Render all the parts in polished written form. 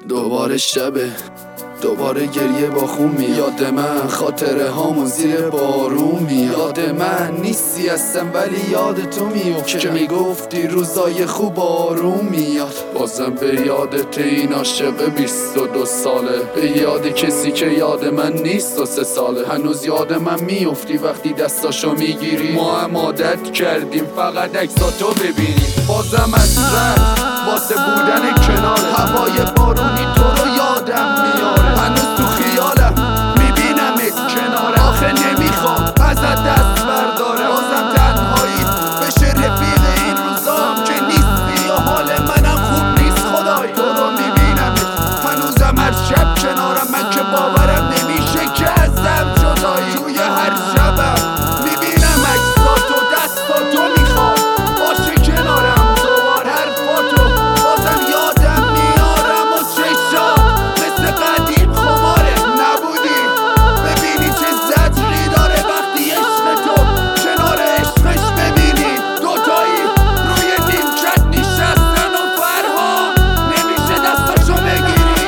دوباره شبه، دوباره گریه با خون میاد من، خاطره هامون زیر بارون میاد من. نیستی هستم ولی یاد تو میفته که میگفتی روزای خوب آروم میاد. بازم به یادت این عاشق 22 ساله، به یاد کسی که یاد من نیست و 3 ساله. هنوز یاد من میفتی وقتی دستاشو میگیری، ما هم عادت کردیم فقط عکساتو ببینیم. بازم از رفت واسه بودن کنار، هوای بارونی تو رو یادم میاره. هنوز تو خیالم میبینمت کناره، آخه نمیخوام ازت دست برداره. بازم تنهایی بشه رفیق این روزام که نیستی و حال منم خوب نیست. خدای تو رو میبینمت هنوزم هر شب کنارم، من که باورم نمیشه که ازم جدایی. توی هر شبم میبینم عکساتو، دستاتو میخوام باشه کنارم دوباره. حرفاتو بازم یادم میارم و چشام مثل قدیم خماره. نبودی ببینی چه زجری داره وقتی عشق تو کنار عشقش ببینی. دوتایی روی نیمکت نشستن و فرها نمیشه دستاشو بگیری.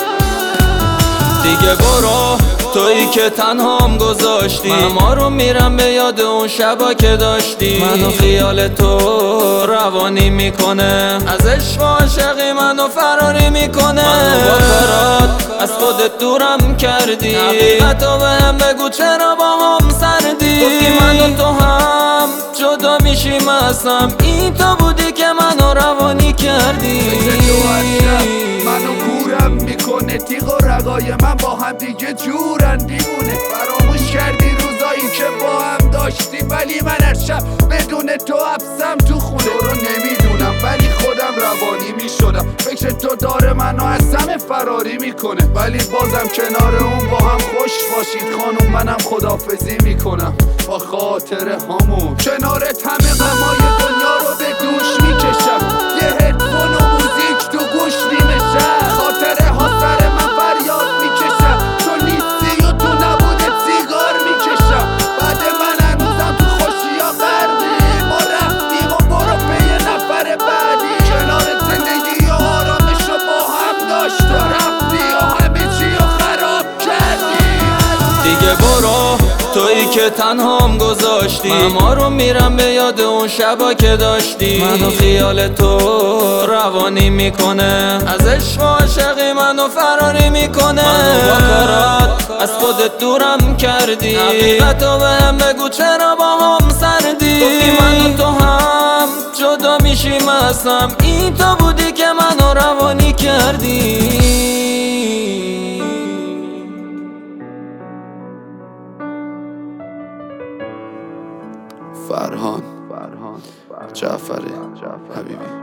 دیگه برو تویی که تنهام گذاشتی، من ما رو میرم به یاد اون شبا که داشتی. منو خیال تو روانی میکنه، از عشق و عاشقی منو فراری میکنه. منو با کارات از خودت دورم کردی، حقیقتو بهم بگو چرا با هم سردی. گفتی من و تو هم جدا میشیم اصلا، این تو بودی که منو روانی کردی. منو گورم میکنه، تیغ و رگای من با هم دیگه جورن دیوونه. فراموش کردی روزایی که با هم داشتی، ولی من هر شب بدون تو حبسم تو خونه. تو رو نمیدونم ولی خودم روانی میشدم، فکر تو داره منو از همه فراری میکنه. ولی بازم کنار اون با هم خوش باشید خانوم، منم خدافزی میکنم با خاطره هامون. کنارت همه غمای دنیا رو به دوش میکشم، یه هدفون و موزیک تو گوش نیمه شب. خاطره ها سر من فریاد میکشم، تو نیستی و تو نبوده سیگار میکشم. بعد من هنوزم تو خوشیا غرقی، ما رفتیم و برو پی نفر بعدی. کنار زندگی و آرامش رو با هم داشت و رفتی و همه چی رو خراب کردی. دیگه برو تویی که تنهام گذاشتی، من ما رو میرم به یاد اون شبا که داشتی. منو خیال تو روانی میکنه، از عشق و عاشقی منو فراری میکنه. منو با کارات از خودت دورم کردی، حقیقتو بهم بگو چرا با هم سردی. گفتی من و تو هم جدا میشیم اصلا، این تو بودی که منو روانی کردی. فرهان جعفری حبیبی.